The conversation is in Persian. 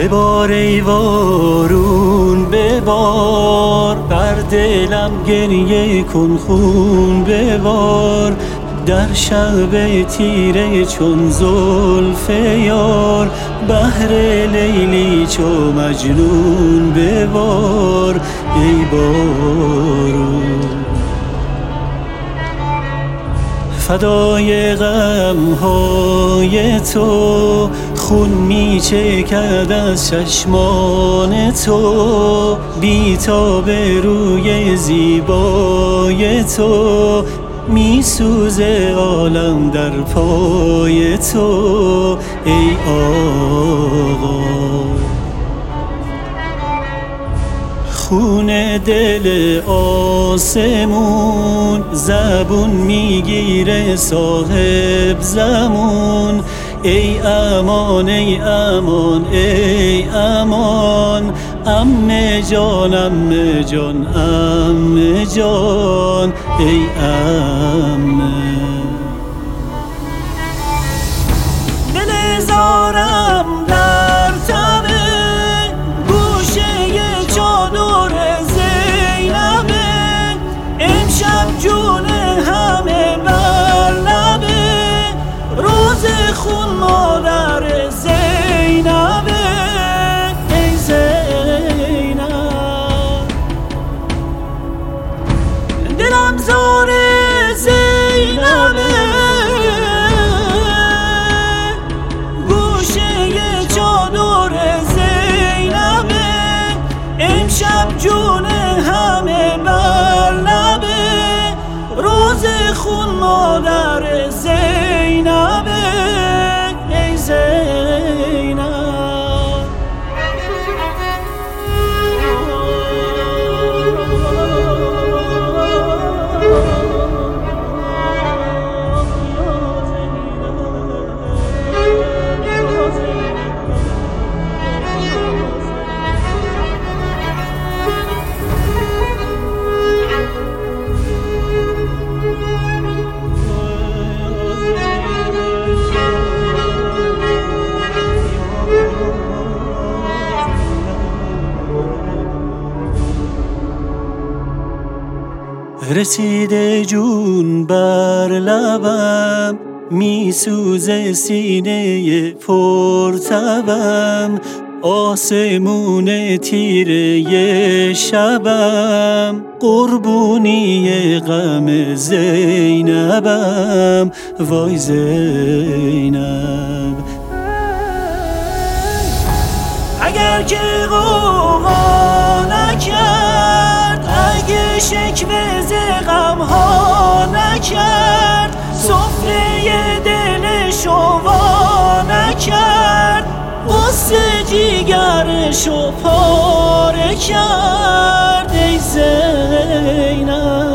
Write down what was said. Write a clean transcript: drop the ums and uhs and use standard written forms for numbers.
ببار ای بارون ببار، بر دلم گریه کن خون ببار. در شب تیره چون زلف یار، بهر لیلی چو مجنون ببار ای بارون. فدای غمهای تو خون می چکد از چشمان تو، بی تاب روی زیبای تو، می سوزه عالم در پای تو ای آقا. خون دل آسمون زبون میگیره صاحب زمون. ای امان ای امان ای امان، عمه جان عمه جان عمه جان ای عمه. دل زارم در تنه گوشه چادر زینبه، امشب جون همه بر لبه، روز خون مادر زینبه ای زینب. دلم زار زینبه گوشه چادر زینبه، امشب جون همه بر لبه، روز خون مادر زینبه ای زینب. رسیده جون بر لبم، می سوزه سینه پرتبم، آسمون تیره شبم، قربونی غم زینبم وای زینب. اگر که غوغا نکرد، اگه شکوه ز غمها نکرد، سفره دلشو وا نکرد، غصه جیگرشو پاره کرد ای زینب.